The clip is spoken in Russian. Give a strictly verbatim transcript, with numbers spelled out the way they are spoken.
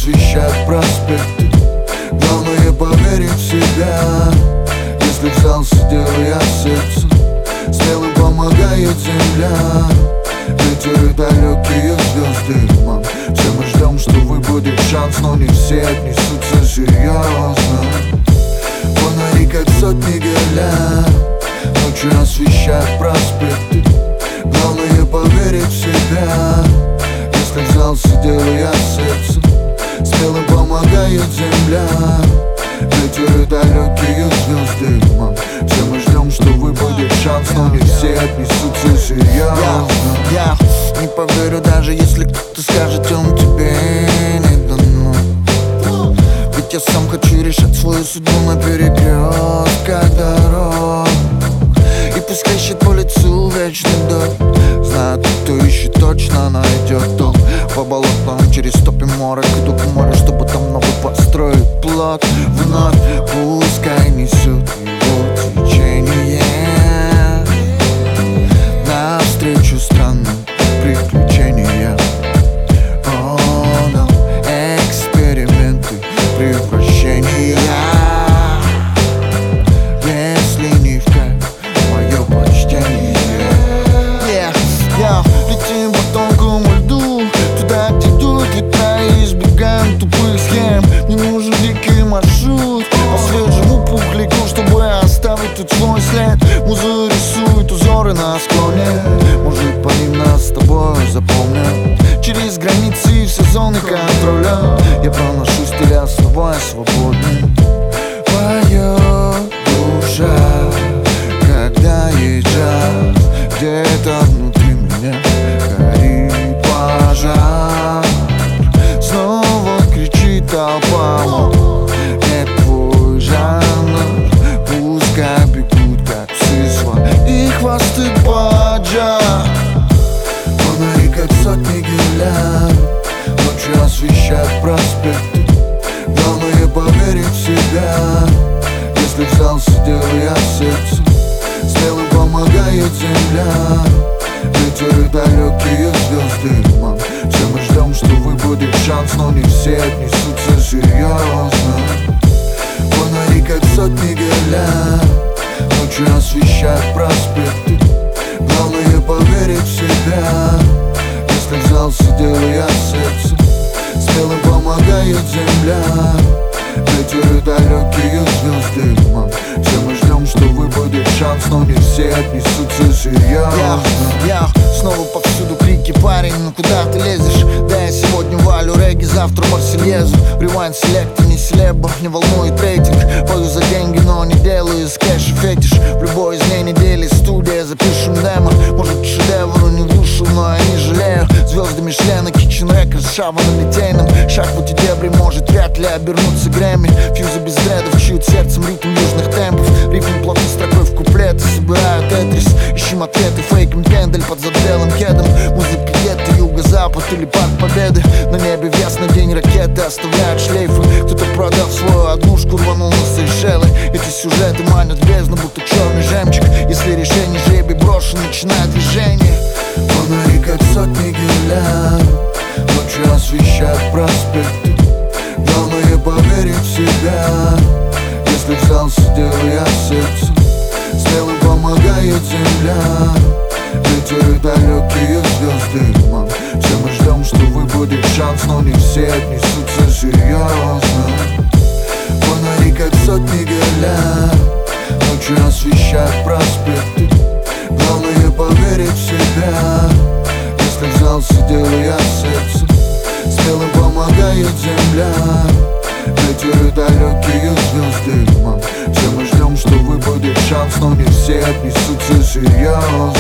освещает проспекты. Главное поверить в себя. Если взялся, делай я сердце. Смелым помогает земля. Ветер и далекие звезды, мам. Все мы ждем, что выпадет шанс, но не все отнесутся серьезно. Фонари как сотни геля, ночью освещают проспекты. Главное поверить в себя. Если взялся, делай я сердце. Смелым помогает земля. Ветер и далекие звезды, мам. Все мы ждем, что выпадет шанс, но не все отнесутся серьезно. Я, я не поверю, даже если кто-то скажет, он тебе не дано. Ведь я сам хочу решать свою судьбу на перекрестках дорог. И пускай ищет по лицу вечный дождь. Знает, кто ищет, точно найдет толк. По болотам через топи море, иду к морю, чтобы там новый построить плот. Вновь пускай несет его течение навстречу странным приключениям. О, да, эксперименты, превращения. Если не в кайф, мое почтение. Yeah, yeah, летим по тонкому льду, туда, где дуют ветра, и избегаем тупых схем. Не нужен дикий маршрут по свежему пухляку, чтобы оставить тут свой след. Муза рисует узоры на склоне. Может, по ним нас с тобой запомнят. Через границы и все зоны контроля я проношу стиля с тобой свободным. Поет душа, когда есть джаз. Где-то внутри меня горит пожар. Снова кричит толпа, мол, это твой жанр. Пускай бегут, как псы, свои хвосты поджав. Фонари, как сотни геля, ночью освещают проспекты. Главное поверить в себя. Если взялся, делай я сердце. Смелым помогает земля. Ветер и далекие звезды, мам. Все мы ждем, что выпадет шанс, но не все отнесутся серьезно. Фонари как сотни геля, ночью освещают проспекты. Главное поверить в себя. Если взялся, делай я сердце. Смелым помогает земля. Ветер и далекие звезды, мам. Все мы ждем, что выпадет шанс, но не все отнесутся серьезно. Я, я снова повсюду крики, парень, ну куда ты лезешь? Да я сегодня валю регги, завтра Марсельезу. Rewind, селект, не селеба, не волнует рейтинг. Пою за деньги, но не делаю из кэша фетиш. В любой из дней недели студия, запишем демо. Может, шедевр не вышел, но я не жалею. Звезды Мишлена, Kitchen Records, шава на литейном. Шаг в эти дебри может вряд ли обернуться Грэмми. Фьюзы без дредов чуют сердцем ритм южных темпов. Рифм плотно строкой в куплеты, собирают тетрис. Ищем ответы, фейком пендель под заделым кедом. Музыка где-то юго-запад или парк Победы. На небе в ясный день ракеты оставляют шлейфы. Кто-то продав свою однушку, рванул на Сейшелы. Эти сюжеты манят в бездну, будто черный жемчуг. Если решение жребий брошен, начинает движение. Фонари как сотни геля, ночью освещают проспекты. Главное поверить в себя. Если взялся, делай я сердце. Смелым помогает земля. Ветер и далекие звезды, мам. Все мы ждем, что выпадет шанс, но не все отнесутся серьезно. Фонари как сотни геля, ночью освещают проспекты. Главное поверить в себя. Если взялся, делай я сердце. Смелым помогает земля. Ветер и далекие звезды, мам. Все мы ждем, что выпадет шанс, но не все отнесутся серьезно.